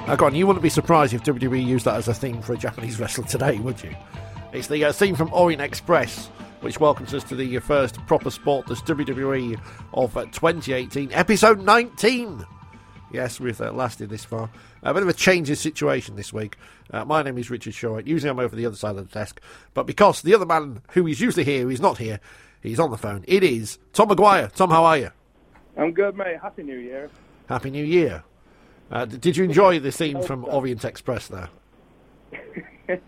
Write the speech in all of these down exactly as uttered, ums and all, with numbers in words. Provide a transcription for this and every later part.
Now, go on, you wouldn't be surprised if W W E used that as a theme for a Japanese wrestler today, would you? It's the uh, theme from Orient Express, which welcomes us to the first proper Sportless W W E of uh, twenty eighteen, episode nineteen. Yes, we've uh, lasted this far. A bit of a change in situation this week. Uh, my name is Richard Shaw. Usually I'm over the other side of the desk, but because the other man who is usually here is not here, he's on the phone. It is Tom Maguire. Tom, how are you? I'm good, mate. Happy New Year. Happy New Year. Uh, did you enjoy the theme from Orient Express there? it,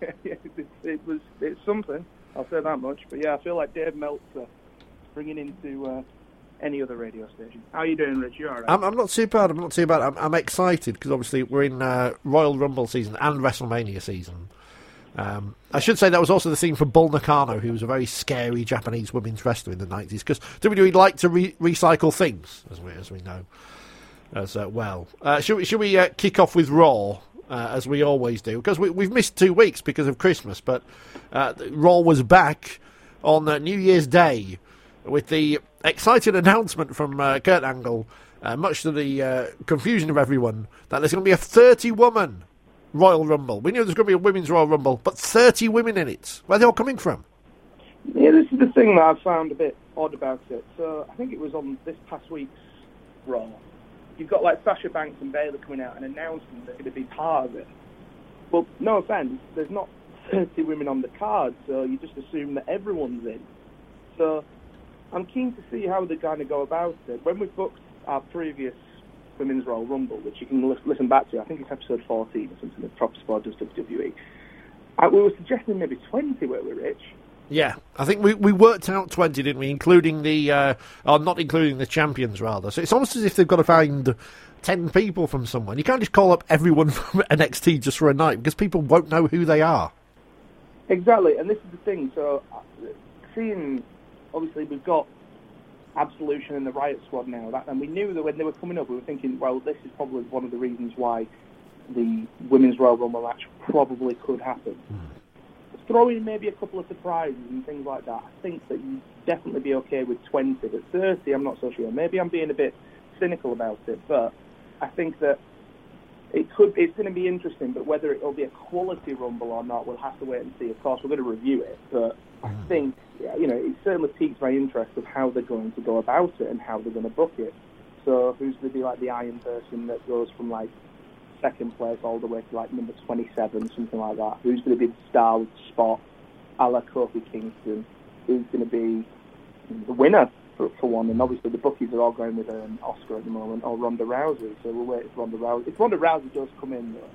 it was it's something, I'll say that much. But yeah, I feel like Dave Meltzer bringing into uh, any other radio station. How are you doing, Rich? You all right? I'm, I'm not too bad. I'm not too bad. I'm, I'm excited because obviously we're in uh, Royal Rumble season and WrestleMania season. Um, I should say that was also the theme for Bull Nakano, who was a very scary Japanese women's wrestler in the nineties. Because W W E like to re- recycle themes, as we as we know as uh, well. Uh, should we, should we uh, kick off with Raw? Uh, as we always do, because we, we've missed two weeks because of Christmas, but uh, Raw was back on uh, New Year's Day with the exciting announcement from uh, Kurt Angle, uh, much to the uh, confusion of everyone, that there's going to be a thirty-woman Royal Rumble. We knew there's going to be a women's Royal Rumble, but thirty women in it. Where are they all coming from? Yeah, this is the thing that I've found a bit odd about it. So I think it was on this past week's Raw. You've got like Sasha Banks and Bayley coming out and announcing they're going to be part of it. Well, no offence, there's not thirty women on the card, so you just assume that everyone's in. So I'm keen to see how they're going to go about it. When we booked our previous Women's Royal Rumble, which you can li- listen back to, I think it's episode fourteen or something, the Prop Sport does W W E, uh, we were suggesting maybe twenty, weren't we, Rich? Yeah, I think we, we worked out twenty, didn't we? Including the, uh, or not including the champions, rather. So it's almost as if they've got to find ten people from somewhere. You can't just call up everyone from N X T just for a night, because people won't know who they are. Exactly, and this is the thing. So, uh, seeing, obviously, we've got Absolution and the Riot Squad now, that, and we knew that when they were coming up, we were thinking, well, this is probably one of the reasons why the Women's Royal Rumble match probably could happen. Mm. Throw in maybe a couple of surprises and things like that. I think that you'd definitely be okay with twenty, but thirty, I'm not so sure. Maybe I'm being a bit cynical about it, but I think that it could. It's going to be interesting, but whether it'll be a quality Rumble or not, we'll have to wait and see. Of course, we're going to review it, but I think, you know, it certainly piques my interest of how they're going to go about it and how they're going to book it. So who's going to be like the Iron Person that goes from like second place all the way to like number twenty-seven, something like that? Who's going to be the star with Spot, a la Kofi Kingston? Who's going to be the winner for, for one? And obviously the bookies are all going with an Oscar at the moment, or Ronda Rousey, so we'll wait for Ronda Rousey. If Ronda Rousey does come in, though,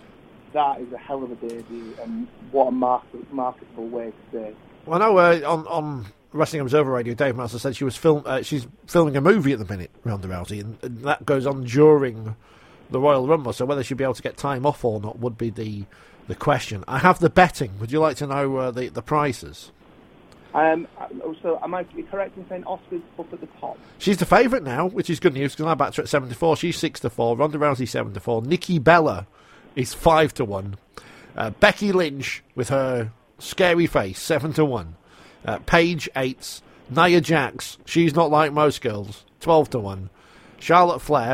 that is a hell of a debut, and what a market, marketable way to say. Well, I know uh, on, on Wrestling Observer Radio, Dave Meltzer said she was film, uh, she's filming a movie at the minute, Ronda Rousey, and, and that goes on during the Royal Rumble, so whether she'll be able to get time off or not would be the the question. I have the betting. Would you like to know uh, the, the prices? Um, so am I correct in saying Oscar's up at the top? She's the favourite now, which is good news, because I backed her at seven to four. She's six to four. Ronda Rousey seven to four. Nikki Bella is five to one. Uh, Becky Lynch, with her scary face, seven to one. Uh, Paige, eight. Nia Jax, she's not like most girls, twelve to one. Charlotte Flair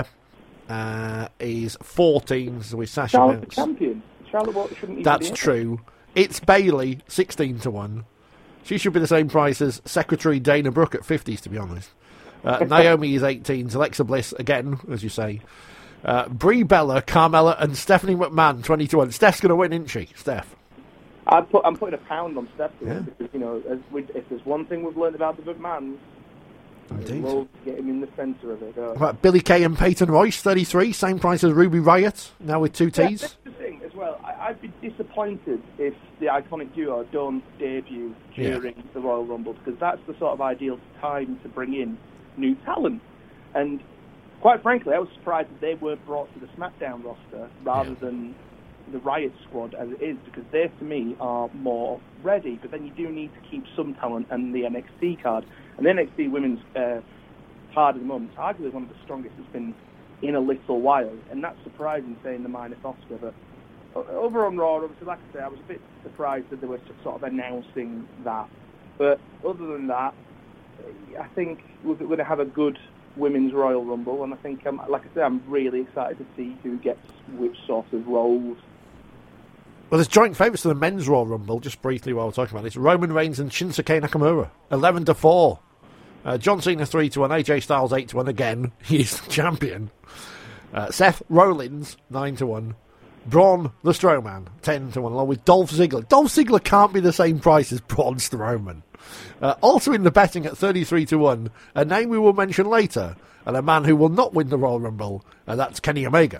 uh, is fourteen with Sasha Charlotte Banks. The champion. Charlotte what, shouldn't That's true. It's Bayley, sixteen to one. She should be the same price as Secretary Dana Brooke at fifties, to be honest. Uh, Naomi is eighteen. Alexa Bliss, again, as you say. Uh, Brie Bella, Carmella, and Stephanie McMahon, twenty to one. Steph's going to win, isn't she, Steph? I put, I'm putting a pound on Steph yeah. because, you know, as we, if there's one thing we've learned about the McMahons, Indeed. We'll get him in the centre of it. Uh, right, Billie Kay and Peyton Royce, thirty-three, same price as Ruby Riott, now with two T's. Yeah, that's the thing as well. I, I'd be disappointed if the Iconic Duo don't debut during yeah. the Royal Rumble, because that's the sort of ideal time to bring in new talent. And quite frankly, I was surprised that they weren't brought to the SmackDown roster rather yeah. than the Riot Squad as it is, because they, to me, are more ready. But then you do need to keep some talent and the N X T card. And the N X T women's uh, card at the moment is arguably one of the strongest it's been in a little while. And that's surprising, saying the minus Oscar. But over on Raw, obviously, like I say, I was a bit surprised that they were sort of announcing that. But other than that, I think we're going to have a good Women's Royal Rumble, and I think, um, like I said, I'm really excited to see who gets which sort of roles. Well, there's joint favourites to the Men's Royal Rumble, just briefly while we're talking about this. Roman Reigns and Shinsuke Nakamura, eleven to four. Uh, John Cena three to one, A J Styles eight to one again. He's the champion. Uh, Seth Rollins nine to one. Braun the Strowman ten to one, along with Dolph Ziggler. Dolph Ziggler can't be the same price as Braun Strowman. Uh, also in the betting at thirty-three to one, a name we will mention later, and a man who will not win the Royal Rumble, and that's Kenny Omega.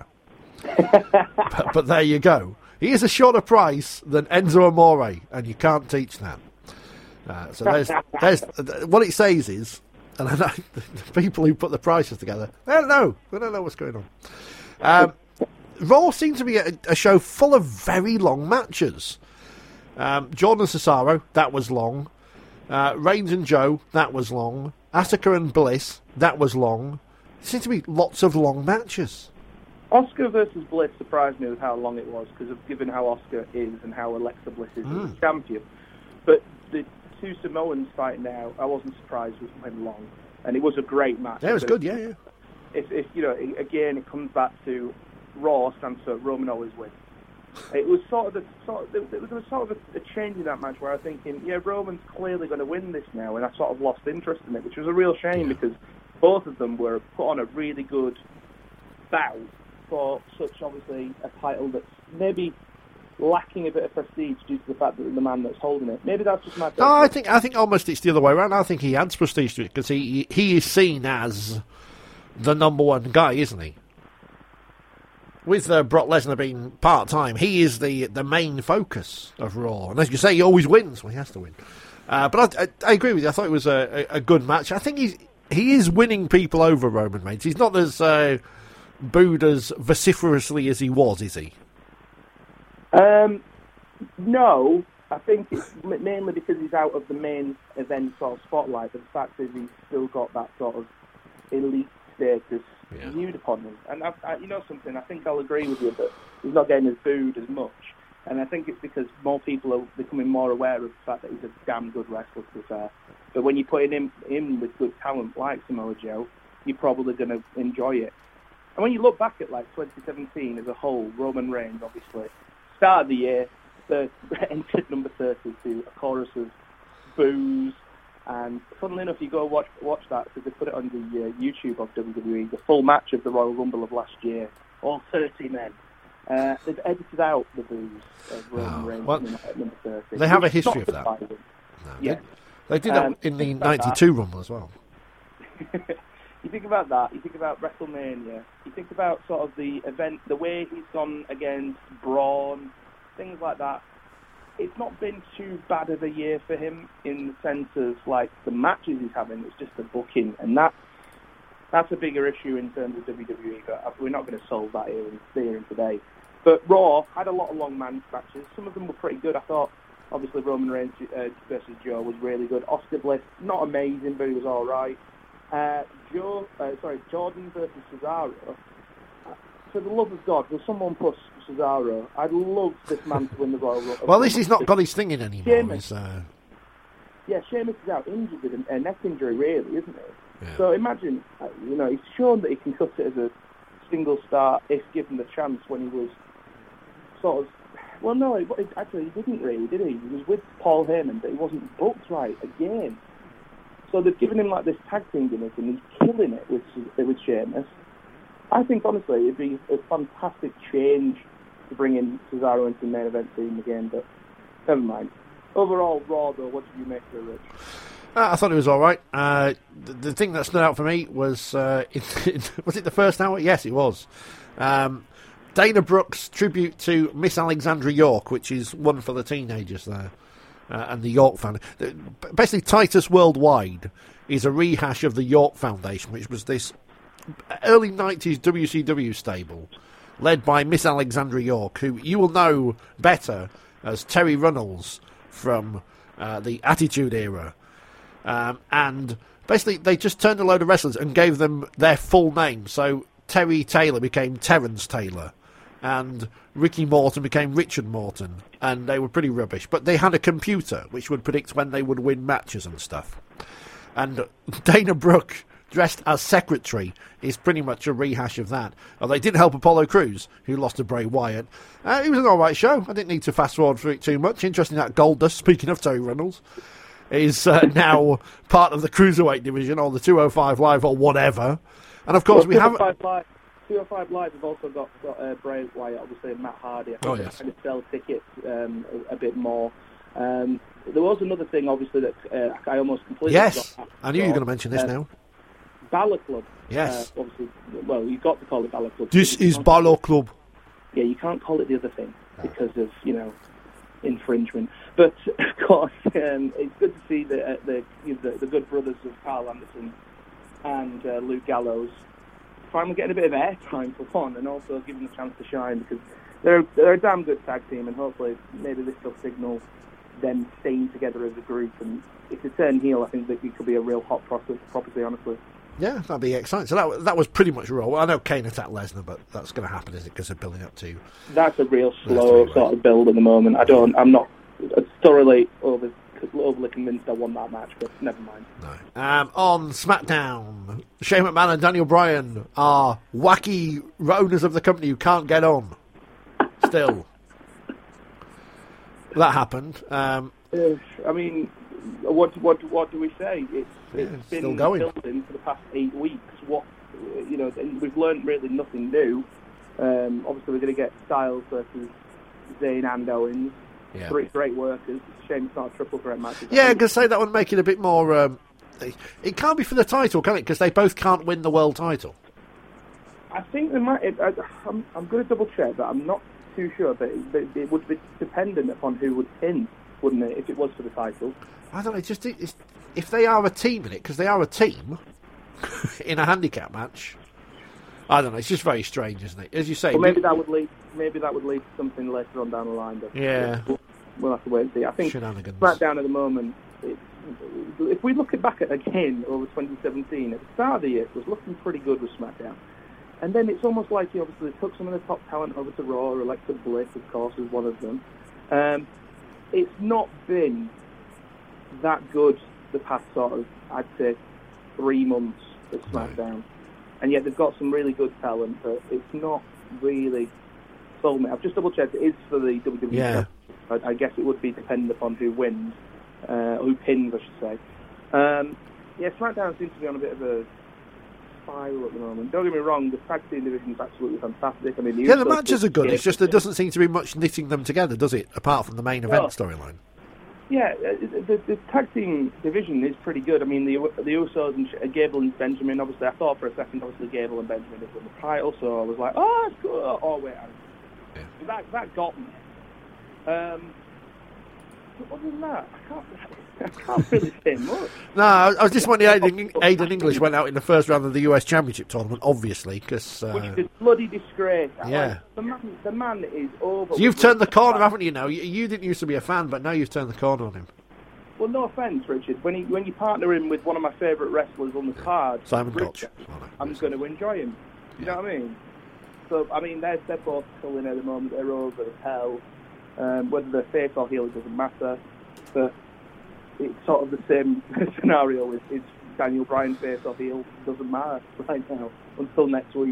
but, but there you go. He is a shorter price than Enzo Amore, and you can't teach that. Uh, so there's, there's what it says is, and I know the people who put the prices together, they don't know. They don't know what's going on. Um, Raw seems to be a, a show full of very long matches. Um, Jordan and Cesaro, that was long. Uh, Reigns and Joe, that was long. Asuka and Bliss, that was long. There seems to be lots of long matches. Oscar versus Bliss surprised me with how long it was, because of given how Oscar is and how Alexa Bliss is mm. as champion. But the two Samoans fighting now, I wasn't surprised with when long, and it was a great match. Yeah, it was good. Yeah, yeah. If, if you know, again, it comes back to Raw stands for Roman always wins. It was sort of the sort of, there was sort of a, a change in that match where I was thinking, yeah, Roman's clearly going to win this now, and I sort of lost interest in it, which was a real shame, yeah. because both of them were put on a really good bout for such, obviously, a title that's maybe lacking a bit of prestige due to the fact that the man that's holding it. Maybe that's just my... No, I think I think almost it's the other way around. I think he adds prestige to it because he he is seen as the number one guy, isn't he? With uh, Brock Lesnar being part-time, he is the, the main focus of Raw. And as you say, he always wins. Well, he has to win. Uh, but I, I, I agree with you. I thought it was a, a, a good match. I think he's, he is winning people over, Roman Reigns. He's not as uh, booed as vociferously as he was, is he? Um, no. I think it's mainly because he's out of the main event sort of spotlight. But the fact is he's still got that sort of elite status yeah. viewed upon him. And I, I, you know something, I think I'll agree with you that he's not getting as booed as much. And I think it's because more people are becoming more aware of the fact that he's a damn good wrestler, to be fair. But when you're putting him in with good talent like Samoa Joe, you're probably going to enjoy it. And when you look back at like twenty seventeen as a whole, Roman Reigns, obviously, start of the year, the, entered number thirty to a chorus of boos. And funnily enough, you go watch watch that, because they put it on the uh, YouTube of W W E, the full match of the Royal Rumble of last year, all thirty men. Uh, they've edited out the boos of Roman oh, Reigns well, at number thirty. They have a history of that. No, yeah. They, they did um, that in the ninety-two Rumble as well. You think about that, you think about WrestleMania, you think about sort of the event, the way he's gone against Braun, things like that. It's not been too bad of a year for him in the sense of like the matches he's having. It's just the booking, and that that's a bigger issue in terms of W W E. But we're not going to solve that here in, here and today. But Raw had a lot of long man matches. Some of them were pretty good. I thought, obviously, Roman Reigns uh, versus Joe was really good. Oscar Bliss, not amazing, but he was all right. Uh, Joe, uh, sorry, Jordan versus Cesaro. For the love of God, will someone push Cesaro? I'd love this man to win the Royal Rumble. Well, at least he's not got his thing in anymore. Sheamus, uh... Yeah, Sheamus is out injured with a neck injury, really, isn't he? Yeah. So imagine, uh, you know, he's shown that he can cut it as a single star if given the chance when he was sort of... Well, no, it, it, actually, he didn't really, did he? He was with Paul Heyman, but he wasn't booked right again. So they've given him, like, this tag team gimmick, and he's killing it with, with Sheamus. I think, honestly, it'd be a fantastic change to bring in Cesaro into the main event team again, but never mind. Overall, Raw, though, what did you make of it, Rich? Uh, I thought it was all right. Uh, the, the thing that stood out for me was, uh, it, it, was it the first hour? Yes, it was. Um, Dana Brooks' tribute to Miss Alexandra York, which is one for the teenagers there, uh, and the York family. Basically, Titus Worldwide is a rehash of the York Foundation, which was this early nineties W C W stable led by Miss Alexandra York, who you will know better as Terry Runnels from uh, the Attitude Era. Um, and basically they just turned a load of wrestlers and gave them their full name. So Terry Taylor became Terrence Taylor, and Ricky Morton became Richard Morton, and they were pretty rubbish. But they had a computer which would predict when they would win matches and stuff. And Dana Brooke dressed as Secretary is pretty much a rehash of that. Although it didn't help Apollo Crews, who lost to Bray Wyatt. Uh, it was an alright show. I didn't need to fast forward through it too much. Interesting that Goldust, speaking of Terry Reynolds, is uh, now part of the Cruiserweight division, or the two oh five Live, or whatever. And of course, well, we have... two oh five Live have also got, got uh, Bray Wyatt, obviously, and Matt Hardy. I think oh, they're yes. trying to sell tickets um, a, a bit more. Um, there was another thing, obviously, that uh, I almost completely Yes, forgot. I knew you were going to mention this uh, now. Balor Club. Yes. Uh, obviously, well, you've got to call it Balor Club. This is Balor Club. Yeah, you can't call it the other thing because of, you know, infringement. But, of course, um, it's good to see the, uh, the, the the good brothers of Carl Anderson and uh, Luke Gallows finally getting a bit of airtime for one, and also giving them a chance to shine, because they're, they're a damn good tag team, and hopefully maybe this will signal them staying together as a group. And if they turn heel, I think that it could be a real hot property, property honestly. Yeah, that'd be exciting. So that that was pretty much Raw. Well, I know Kane attacked Lesnar, but that's going to happen, is it? Because they're building up to. That's a real slow sort of build at the moment. I don't. I'm not thoroughly over, overly convinced I won that match, but never mind. No. Um, on SmackDown, Shane McMahon and Daniel Bryan are wacky owners of the company who can't get on. Still, that happened. Um, I mean, what what what do we say? It's Yeah, it's it's been still going. building for the past eight weeks. What, you know, and we've learned really nothing new. Um, obviously, we're going to get Styles versus Zayn and Owens. yeah, Three great workers. It's a shame it's not a triple threat match. yeah. Because say that would make it a bit more. Um, it can't be for the title, can it? Because they both can't win the world title. I think they might. It, I, I'm, I'm going to double check, but I'm not too sure. But it, but it would be dependent upon who would pin, wouldn't it? If it was for the title. I don't know. Just it's, if they are a team in it, because they are a team in a handicap match. I don't know. It's just very strange, isn't it? As you say. Well, maybe that would lead. Maybe that would lead to something later on down the line. But Yeah. We'll, we'll have to wait and see. I think Shenanigans. SmackDown at the moment. It's, if we look back at again over twenty seventeen, at the start of the year, it was looking pretty good with SmackDown. And then it's almost like you obviously took some of the top talent over to Raw. Alexa Bliss, of course, is one of them. Um, it's not been that good the past sort of, I'd say, three months at SmackDown. And yet they've got some really good talent, but it's not really sold me. I've just double checked. It is for the W W E. Yeah. I, I guess it would be dependent upon who wins, uh, who pins, I should say. Um, yeah, SmackDown seems to be on a bit of a spiral at the moment. Don't get me wrong, the tag team division is absolutely fantastic. I mean, the Yeah, the Usos matches are good. did- It's just there doesn't seem to be much knitting them together, does it? Apart from the main event Well, storyline. Yeah, uh, the, the tag team division is pretty good. I mean, the the Usos and uh, Gable and Benjamin, obviously, I thought for a second, obviously, Gable and Benjamin had won the title, so I was like, oh, that's cool. Oh, wait. Yeah. That, that got me. Um, but other than that, I can't, I can't really say much. No, I I was disappointed Aiden, Aiden English went out in the first round of the U S Championship tournament, obviously, because... Which Uh, is a bloody disgrace. Yeah. Like, the, man, the man is over. so you've with turned the Rick corner, Flag. haven't you, now? You, you didn't used to be a fan, but now you've turned the corner on him. Well, no offence, Richard. When he, when you partner him with one of my favourite wrestlers on the card, Simon Rick, Gotch. I'm going to enjoy him. You know what I mean? So, I mean, they're, they're both pulling at the moment. They're over as hell. Um, whether they're face or heel, it doesn't matter. But it's sort of the same scenario. It's, it's Daniel Bryan face or heel. It doesn't matter right now until next week.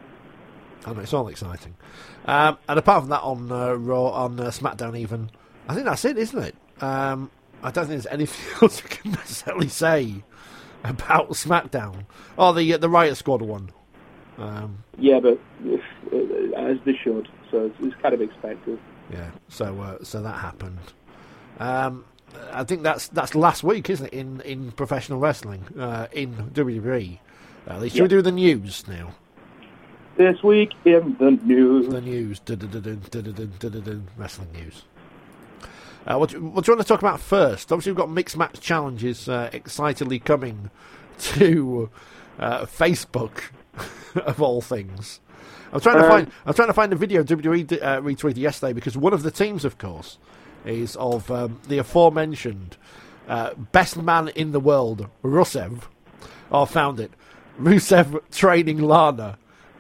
I know, it's all exciting. Um, and apart from that, on uh, Raw, on uh, SmackDown even, I think that's it, isn't it? Um, I don't think there's anything else we can necessarily say about SmackDown. Oh, the uh, the Riot Squad one. Um, Yeah, but if, uh, as they should. So it's, it's kind of expected. yeah, so uh, so that happened. Um, I think that's that's last week, isn't it? In in professional wrestling, uh, in W W E. Uh, should Yeah. we do the news now? This week in the news. The news, dun-dun-dun-dun, dun-dun-dun, dun-dun-dun, wrestling news. Uh, what, do- what do you want to talk about first? Obviously, we've got mixed match challenges uh, excitedly coming to uh, Facebook, of all things. I'm trying to Um, find. I'm trying to find a video W W E d- uh, retweeted yesterday because one of the teams, of course, is of um, the aforementioned uh, best man in the world, Rusev. Oh, I found it. Rusev training Lana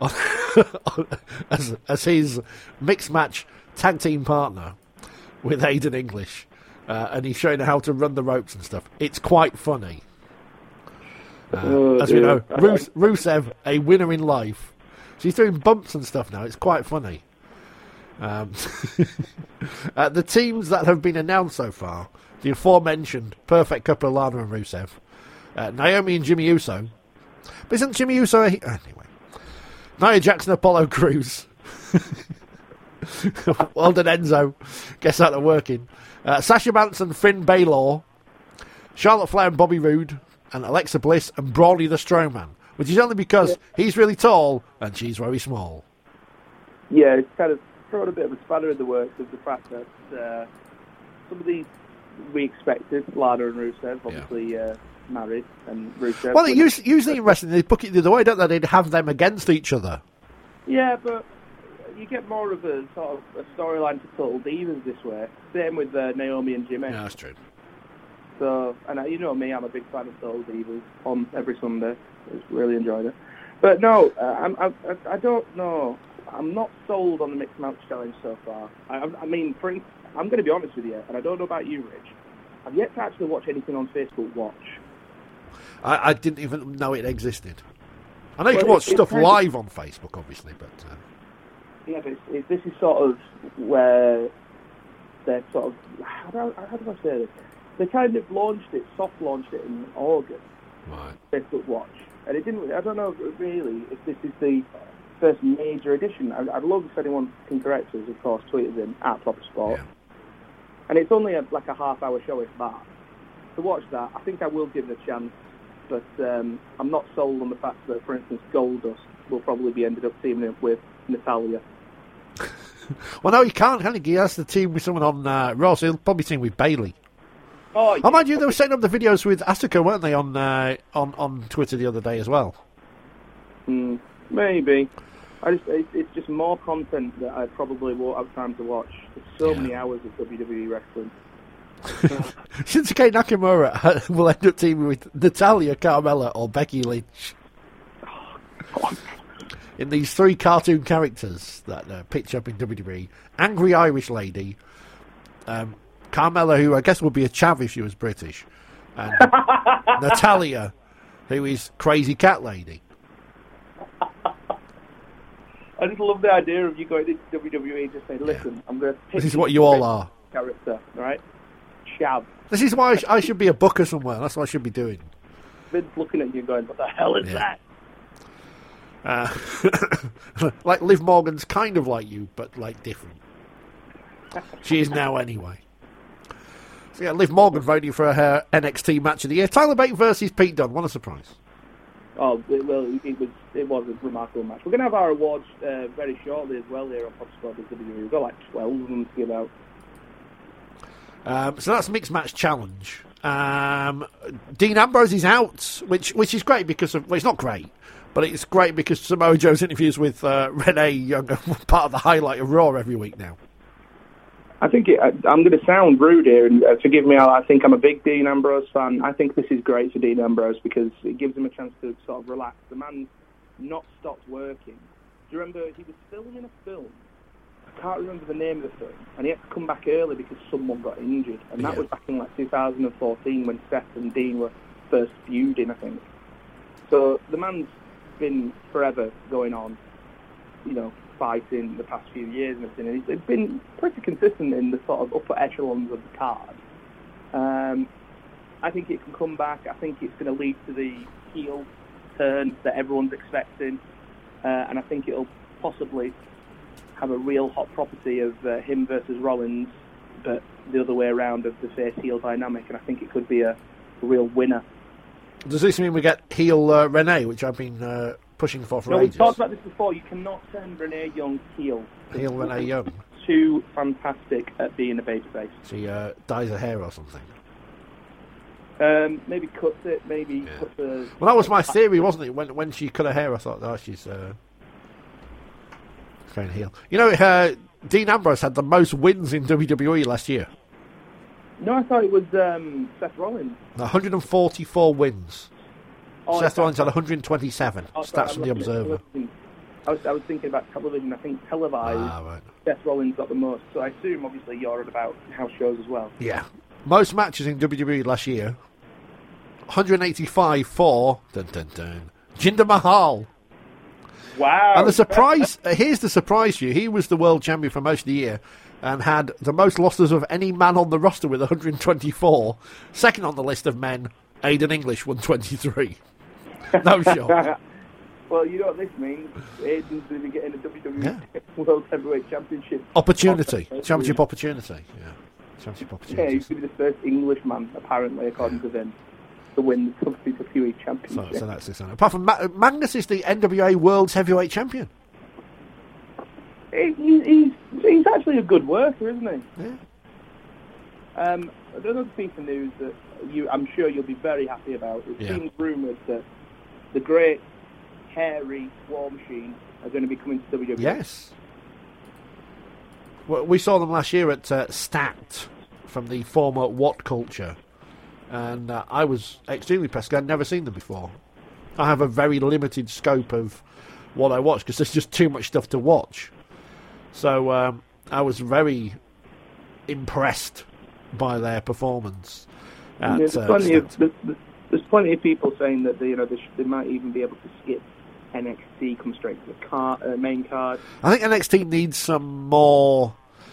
as as his mixed match tag team partner with Aiden English, uh, and he's showing her how to run the ropes and stuff. It's quite funny. Uh, Oh, as we dear. know, Rus- Rusev, a winner in life. So he's doing bumps and stuff now. It's quite funny. Um, uh, the teams that have been announced so far, the aforementioned perfect couple of Lana and Rusev, uh, Naomi and Jimmy Uso. But isn't Jimmy Uso... A, anyway. Nia Jackson, Apollo Crews. Well done, Enzo. Guess that they're working. Uh, Sasha Banks, Finn Balor, Charlotte Flair and Bobby Roode, and Alexa Bliss and Brawley the Strowman, which is only because yeah. he's really tall and she's very small. Yeah, it's kind of thrown a bit of a spanner in the works of the fact that uh, some of these we expected, Lana and Rusev, obviously yeah. uh, married, and Rusev... Well, usually, usually in wrestling, they book it the other way, don't they? They'd have them against each other. Yeah, but you get more of a sort of a storyline for Total Divas this way. Same with uh, Naomi and Jimmy. Yeah, that's true. So, and uh, you know me, I'm a big fan of Total Divas on every Sunday. Just really enjoyed it. But no, uh, I'm, I, I don't know. I'm not sold on the Mixed Match Challenge so far. I, I mean, for, I'm going to be honest with you, and I don't know about you, Rich. I've yet to actually watch anything on Facebook Watch. I, I didn't even know it existed. I know you well, can watch it, stuff kind live of, on Facebook, obviously, but... Uh... Yeah, but it's, it, this is sort of where they're sort of... How do, I, how do I say this? They kind of launched it, soft-launched it in August. Right. Facebook Watch. And it didn't... I don't know, really, if this is the first major edition. I, I'd love if anyone can correct us, of course, tweet us in, at Proper Sport. Yeah. And it's only a, like a half-hour show, if that. To watch that, I think I will give it a chance. But um, I'm not sold on the fact that, for instance, Goldust will probably be ended up teaming up with Natalya. Well, no, he can't, can he? He has to team with someone on uh, Raw, so he'll probably team with Bayley. Oh, yeah. oh, mind you, they were setting up the videos with Asuka, weren't they, on uh, on on Twitter the other day as well? Mm, maybe. I just it's, it's just more content that I probably won't have time to watch. There's so yeah. many hours of W W E wrestling. Shinsuke Nakamura will end up teaming with Natalya, Carmella, or Becky Lynch. Oh, in these three cartoon characters that uh, pitch up in W W E. Angry Irish Lady, um, Carmella, who I guess would be a chav if she was British, and Natalya, who is Crazy Cat Lady. I just love the idea of you going into W W E and just saying, listen, yeah. I'm going to pick this is what you all are. Character, right? Chav. This is why I, sh- I should be a booker somewhere. That's what I should be doing. Vince looking at you going, what the hell is yeah. that? Uh, like Liv Morgan's kind of like you, but like different. She is now anyway. So yeah, Liv Morgan voting for her N X T match of the year. Tyler Bate versus Pete Dunne. What a surprise. Oh, well, it was it was a remarkable match. We're going to have our awards uh, very shortly as well here on Pop Sport W W E. We've got like twelve of them to give out. Um, so that's Mixed Match Challenge. Um, Dean Ambrose is out, which which is great because of, well, it's not great, but it's great because Samoa Joe's interviews with uh, Renee Young are part of the highlight of Raw every week now. I think it, I, I'm going to sound rude here, and uh, forgive me, I, I think I'm a big Dean Ambrose fan. I think this is great for Dean Ambrose because it gives him a chance to sort of relax. The man's not stopped working. Do you remember he was filming a film? I can't remember the name of the film, and he had to come back early because someone got injured, and that yeah. was back in like two thousand fourteen when Seth and Dean were first feuding, I think. So the man's been forever going on, you know, fighting the past few years and everything, and he's been pretty consistent in the sort of upper echelons of the card. Um, I think it can come back. I think it's going to lead to the heel turn that everyone's expecting, uh, and I think it'll possibly have a real hot property of uh, him versus Rollins, but the other way around of the face-heel dynamic, and I think it could be a real winner. Does this mean we get heel uh, Renee, which I've been uh, pushing for for no, ages? We've talked about this before. You cannot send Renee Young heel. Heel Renee Young. Too fantastic at being a babyface. She uh, dyes her hair or something. Um, maybe cuts it, maybe yeah. puts a... Well, that was my theory, wasn't it? When when she cut her hair, I thought, oh, she's uh, going heel. You know, uh, Dean Ambrose had the most wins in W W E last year. No, I thought it was um, Seth Rollins. one hundred forty-four wins. Oh, Seth Rollins had one hundred twenty-seven. Oh, Stats sorry, from the Observer. I was, I was thinking about television. I think televised, ah, right. Seth Rollins got the most. So I assume, obviously, you're on about house shows as well. Yeah. Most matches in W W E last year. one eighty-five for dun, dun, dun, Jinder Mahal. Wow. And the surprise, uh, here's the surprise for you. He was the world champion for most of the year and had the most losses of any man on the roster with one hundred twenty-four. Second on the list of men, Aiden English, one twenty-three. No shock. Well, you know what this means. Aiden's going to be getting a W W E Yeah. World Heavyweight Championship. Opportunity. Championship opportunity. Yeah. Championship Yeah, opportunity. he's going to be the first Englishman, apparently, according to them, to win the W W E So, Championship. so that's this. Apart from Ma- Magnus is the N W A World's Heavyweight Champion. He, he, he's, he's actually a good worker, isn't he? Yeah. Um, another piece of news that you, I'm sure you'll be very happy about. It Yeah. seems rumoured that the great, hairy War Machine are going to be coming to W W E. Yes. Well, we saw them last year at uh, Stacked from the former What Culture. And uh, I was extremely impressed. I'd never seen them before. I have a very limited scope of what I watch because there's just too much stuff to watch. So um, I was very impressed by their performance. At, there's, uh, plenty of, Stacked. there's, there's plenty of people saying that they, you know they, sh- they might even be able to skip N X T, come straight to the car, uh, main card. I think N X T needs some more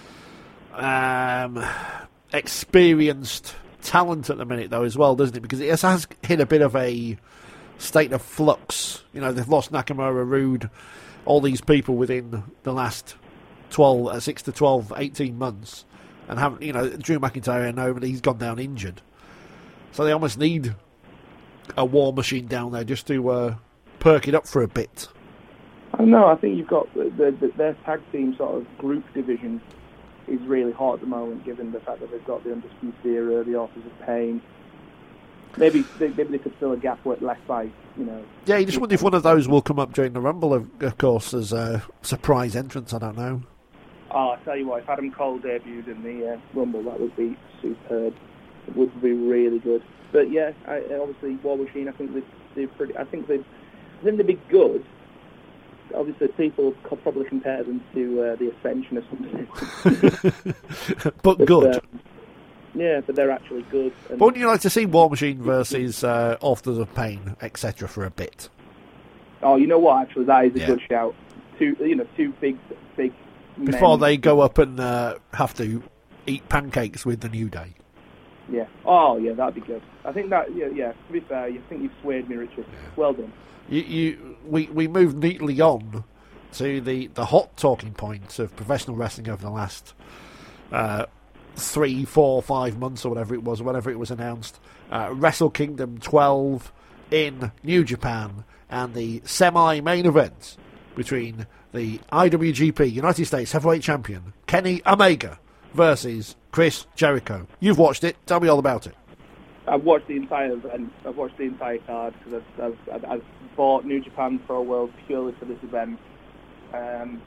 um, experienced talent at the minute, though, as well, doesn't it? Because it has hit a bit of a state of flux. You know, they've lost Nakamura, Rude, all these people within the last twelve, uh, six to twelve, eighteen months, and haven't, you know, Drew McIntyre, I know, but he's gone down injured. So they almost need a War Machine down there just to uh, perk it up for a bit. I don't know. I think you've got the, the, the, their tag team sort of group division is really hot at the moment, given the fact that they've got the Undisputed Era, the Authors of Pain. Maybe they, maybe they could fill a gap with left by, you know. Yeah, you just wonder if one of those will come up during the Rumble, of, of course, as a surprise entrance. I don't know. Oh, I tell you what, if Adam Cole debuted in the uh, Rumble, that would be superb. It would be really good. But yeah, I, obviously War Machine. I think they they pretty. I think they. I think they'd be good. Obviously, people could probably compare them to uh, the Ascension or something. But, but good. Uh, yeah, but they're actually good. And But wouldn't you like to see War Machine versus uh, Authors of Pain, et cetera, for a bit? oh, you know what? Actually, that is a Yeah. good shout. Two, you know, two big, big. Before men. they go up and uh, have to eat pancakes with the New Day. Yeah. Oh, yeah, that'd be good. I think that. Yeah, yeah. To be fair, I think you've swayed me, Richard. Well done. You, you, we, we moved neatly on to the, the hot talking points of professional wrestling over the last uh, three, four, five months or whatever it was, whenever it was announced. Uh, Wrestle Kingdom twelve in New Japan and the semi-main event between the I W G P United States Heavyweight Champion Kenny Omega versus Chris Jericho. You've watched it. Tell me all about it. I've watched the entire event. I've watched the entire card because I've, I've, I've bought New Japan Pro World purely for this event. Um,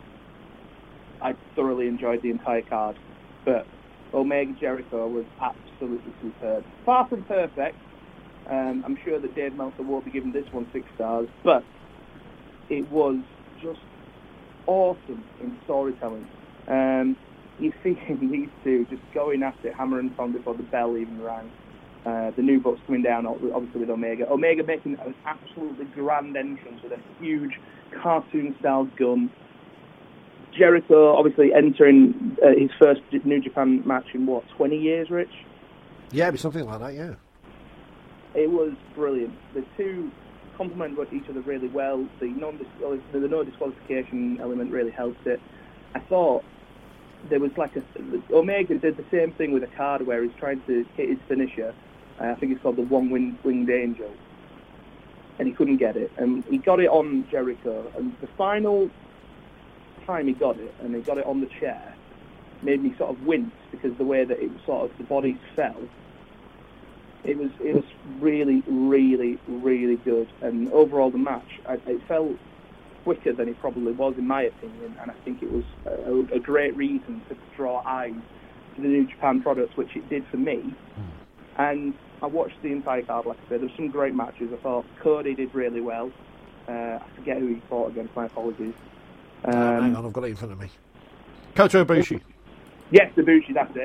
I thoroughly enjoyed the entire card, but Omega Jericho was absolutely superb. Far from perfect. Um, I'm sure that Dave Meltzer will be giving this one six stars, but it was just awesome in storytelling. Um, you see these two just going at it, hammer and tongue before the bell even rang. Uh, the new Bucks coming down, obviously with Omega. Omega making an absolutely grand entrance with a huge cartoon-style gun. Jericho obviously entering uh, his first New Japan match in, what, twenty years, Rich? Yeah, it'd be something like that, yeah. It was brilliant. The two complement each other really well. The, non the no disqualification element really helped it. I thought there was like a... Omega did the same thing with a card where he's trying to hit his finisher. Uh, I think it's called the One-Winged Angel. And he couldn't get it. And he got it on Jericho. And the final time he got it, and he got it on the chair, made me sort of wince because the way that it was sort of, the bodies fell. It was it was really, really, really good. And overall, the match, I, it felt quicker than it probably was, in my opinion. And I think it was a, a great reason to draw eyes to the New Japan products, which it did for me. And I watched the entire card, like I said. There were some great matches. I thought Cody did really well. Uh, I forget who he fought against. My apologies. Um, uh, hang on, I've got it in front of me. Kota Ibushi. Yes, Ibushi, that's it.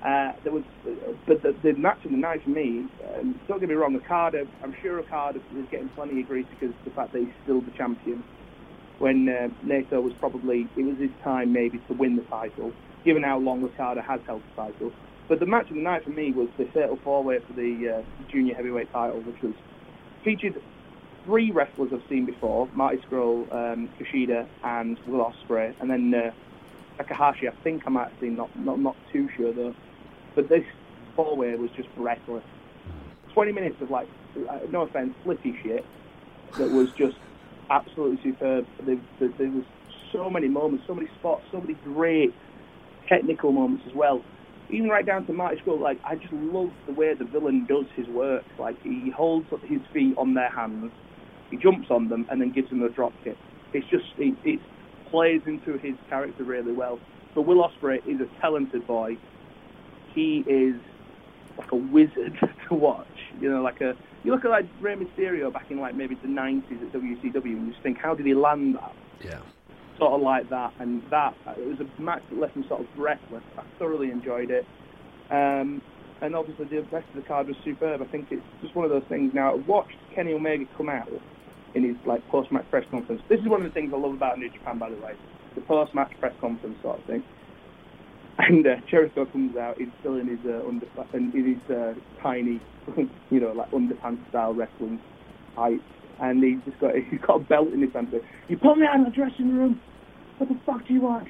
Uh, there was, but the, the match of the night for me. Um, don't get me wrong, Okada. I'm sure Okada is getting plenty of grief because of the fact that he's still the champion. When uh, Naito was probably, it was his time maybe to win the title, given how long Okada has held the title. But the match of the night for me was the fatal four-way for the uh, junior heavyweight title, which was featured three wrestlers I've seen before: Marty Scurll, um, Kushida, and Will Ospreay, and then uh, Takahashi. I think I might have seen, not not not too sure though. But this four-way was just breathless. Twenty minutes of like, no offense, flippy shit that was just absolutely superb. There, there, there was so many moments, so many spots, so many great technical moments as well. Even right down to Marty Scurll, like, I just love the way the villain does his work. Like, he holds his feet on their hands, he jumps on them, and then gives them a drop kick. It's just, it, it plays into his character really well. But Will Ospreay is a talented boy. He is like a wizard to watch. You know, like a, you look at like Rey Mysterio back in like maybe the nineties at W C W, and you just think, how did he land that? Yeah. Sort of like that, and that, it was a match that left me sort of breathless. I thoroughly enjoyed it. Um, and obviously the rest of the card was superb. I think it's just one of those things. Now, I've watched Kenny Omega come out in his like post-match press conference. This is one of the things I love about New Japan, by the way, the post-match press conference sort of thing. And uh, Jericho comes out, he's still in his uh, under, in his uh, tiny, you know, like underpants style wrestling height. And he's just got he's got a belt in his hand. So, you put me out of the dressing room. What the fuck do you want?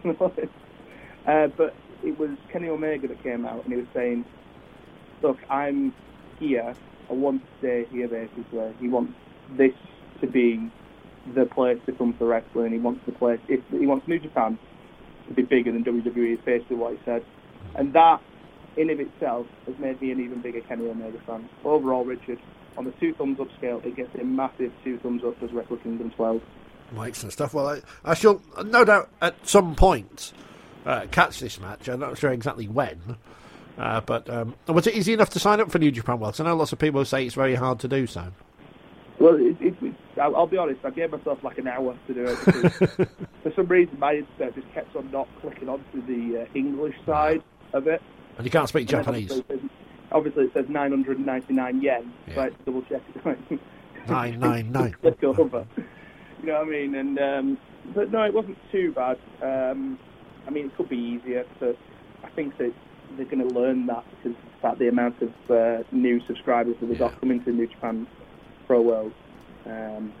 uh, but it was Kenny Omega that came out, and he was saying, "Look, I'm here. I want to stay here." Basically, he wants this to be the place to come for wrestling. He wants the place. If he wants New Japan to be bigger than W W E, is basically what he said, and that in of itself has made me an even bigger Kenny Omega fan. Overall, Richard, on the two thumbs up scale, it gets a massive two thumbs up as Wrestle Kingdom twelve. Well, excellent stuff. Well, I, I shall no doubt at some point uh, catch this match. I'm not sure exactly when, uh, but um, was it easy enough to sign up for New Japan World? I know lots of people say it's very hard to do so. Well, it, it, it, I'll, I'll be honest, I gave myself like an hour to do it because for some reason my internet just kept on not clicking onto the uh, English side of it. And you can't speak and Japanese. Obviously it, says, obviously it says nine hundred ninety-nine yen, yeah. So I had to double check it. nine nine nine Click over. You know what I mean? And um, but no, it wasn't too bad. Um, I mean, it could be easier, but I think that they're going to learn that because of fact the amount of uh, new subscribers that we've got yeah. coming to New Japan Pro World. Um,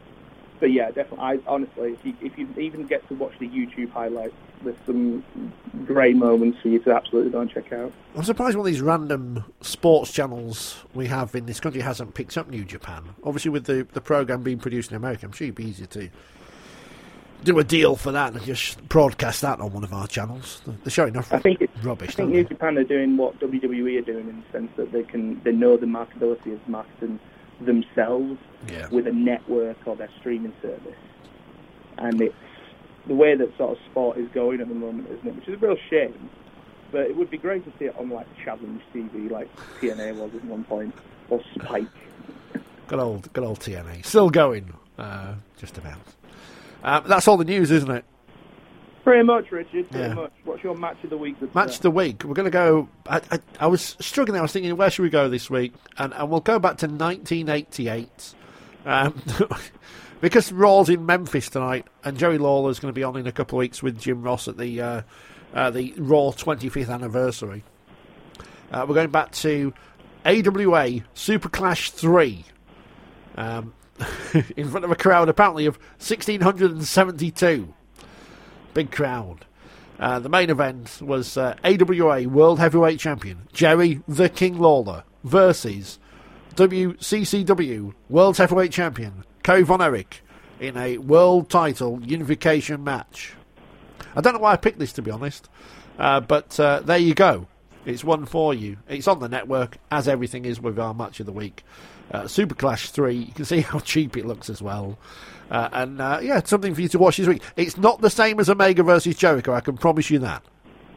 but yeah, definitely. I honestly, if you, if you even get to watch the YouTube highlights, there's some great moments for you to absolutely go and check out. I'm surprised one of these random sports channels we have in this country hasn't picked up New Japan. Obviously, with the, the program being produced in America, I'm sure it'd be easier to do a deal for that and just broadcast that on one of our channels. They're showing enough I think it's, rubbish. I think New Japan are doing what W W E are doing in the sense that they can they know the marketability of marketing themselves yeah. with a network or their streaming service, and it's the way that sort of sport is going at the moment, isn't it? Which is a real shame, but it would be great to see it on like Challenge T V, like T N A was at one point, or Spike. Good old, good old T N A, still going, uh, just about. Uh, that's all the news, isn't it? Pretty much, Richard. Pretty yeah. much. What's your match of the week? Match of the week. We're going to go. I, I, I was struggling. I was thinking, where should we go this week? And, and we'll go back to nineteen eighty-eight. Um, because Raw's in Memphis tonight, and Jerry Lawler's going to be on in a couple of weeks with Jim Ross at the uh, uh, the Raw twenty-fifth anniversary. Uh, we're going back to A W A Super Clash three. Um, in front of a crowd apparently of one thousand six hundred seventy-two. Big crowd. Uh, the main event was uh, A W A World Heavyweight Champion Jerry the King Lawler versus W C C W World Heavyweight Champion Kerry Von Erich in a world title unification match. I don't know why I picked this, to be honest, uh, but uh, there you go. It's one for you. It's on the network, as everything is with our match of the week. Uh, Super Clash three, you can see how cheap it looks as well. Uh, and uh, yeah, it's something for you to watch this week. It's not the same as Omega versus Jericho, I can promise you that.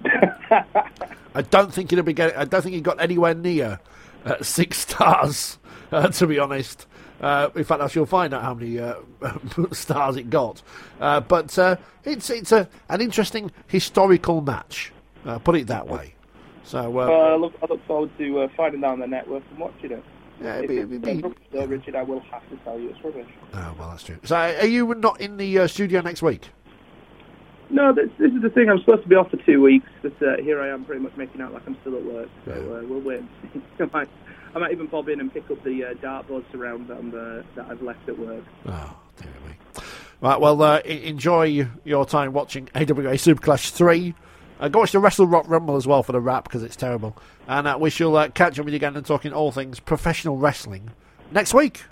I don't think it'll be getting, I don't think it got anywhere near uh, six stars, uh, to be honest. Uh, in fact, I shall find out how many uh, stars it got. Uh, but uh, it's it's a, an interesting historical match, uh, put it that way. So uh, well, I, look, I look forward to uh, finding that on the network and watching it. yeah, it'd If be, it's it'd be, rubbish, though, Richard, I will have to tell you it's rubbish. oh well, that's true. So are you not in the uh, studio next week? No, this, this is the thing. I'm supposed to be off for two weeks, but uh, here I am, pretty much making out like I'm still at work. So uh, we'll wait and see. I might, I might even pop in and pick up the uh, dartboard surround that, I'm, uh, that I've left at work. Oh, dear me. Right, well, uh, enjoy your time watching A W A Super Clash three. Uh, go watch the Wrestle Rock Rumble as well for the rap, because it's terrible. And uh, we shall uh, catch up with you again and talking all things professional wrestling next week.